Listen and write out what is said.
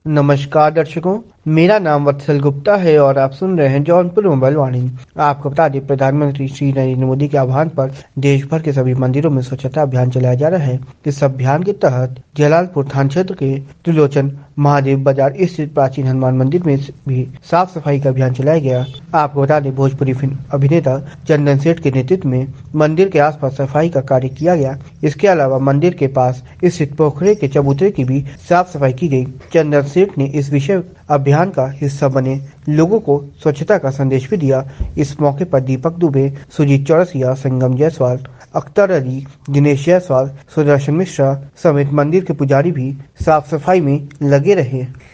नमस्कार दर्शकों, मेरा नाम वत्सल गुप्ता है और आप सुन रहे हैं जौनपुर मोबाइल वाणी। आपको बता दें, प्रधानमंत्री श्री नरेंद्र मोदी के आह्वान पर देश भर के सभी मंदिरों में स्वच्छता अभियान चलाया जा रहा है। इस अभियान के तहत जलालपुर थाना क्षेत्र के त्रिलोचन महादेव बाजार स्थित प्राचीन हनुमान मंदिर में भी साफ सफाई का अभियान चलाया गया। आपको बता दें, भोजपुरी फिल्म अभिनेता चंदन सेठ के नेतृत्व में मंदिर के आसपास सफाई का कार्य किया गया। इसके अलावा मंदिर के पास स्थित पोखरे के चबूतरे की भी साफ सफाई की गई। चंदन सेठ ने इस विषय अभियान का हिस्सा बने लोगों को स्वच्छता का संदेश भी दिया। इस मौके पर दीपक दुबे, सुजीत चौरसिया, संगम जायसवाल, अख्तर अली, दिनेश जायसवाल, सुदर्शन मिश्रा समेत मंदिर के पुजारी भी साफ सफाई में लगे रहे।